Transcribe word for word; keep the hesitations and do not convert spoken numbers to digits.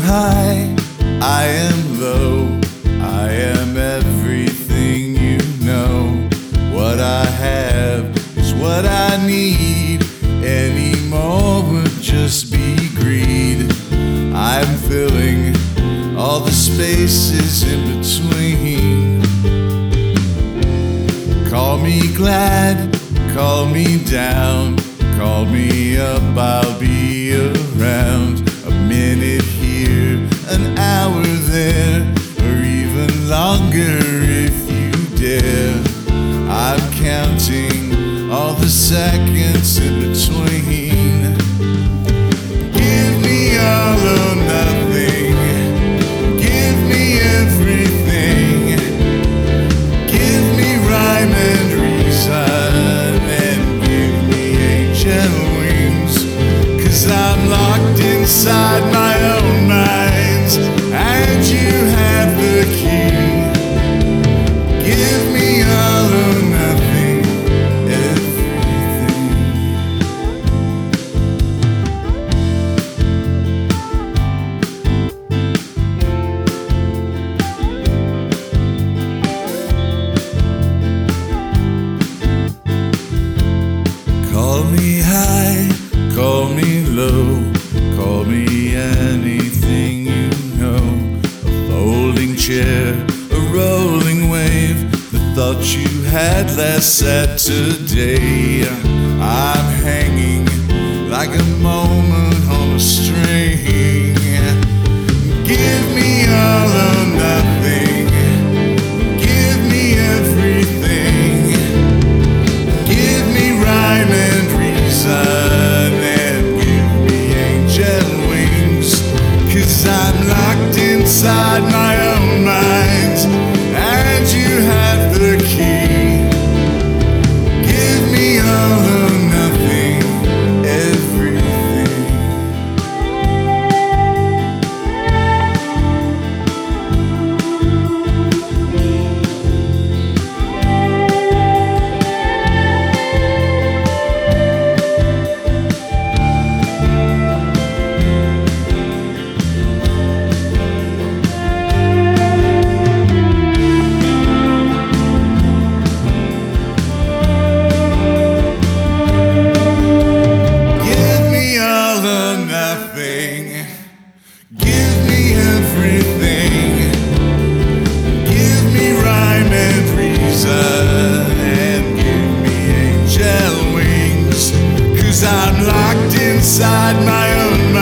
high, I am low, I am everything you know. What I have is what I need, any more would just be greed. I'm filling all the spaces in between. Call me glad, call me down, call me up, I'll be around. A minute here, an hour there, or even longer if you dare. I'm counting all the seconds in between. Give me all or nothing, give me everything. Give me rhyme and reason, and give me angel wings. 'Cause I'm locked inside my own mind, and you have the key. Give me all or nothing, everything. Call me high, call me low, call me anything you know. A folding chair, a rolling wave, the thought you had last Saturday. I'm hanging like a moment on a string. Give me all or nothing, give me everything. Give me rhyme and reason, and give me angel wings. 'Cause I'm locked inside my own mind, and you have the key. Give me all or nothing, everything. Give me everything. Give me rhyme and reason, and give me angel wings. 'Cause I'm locked inside my own mind.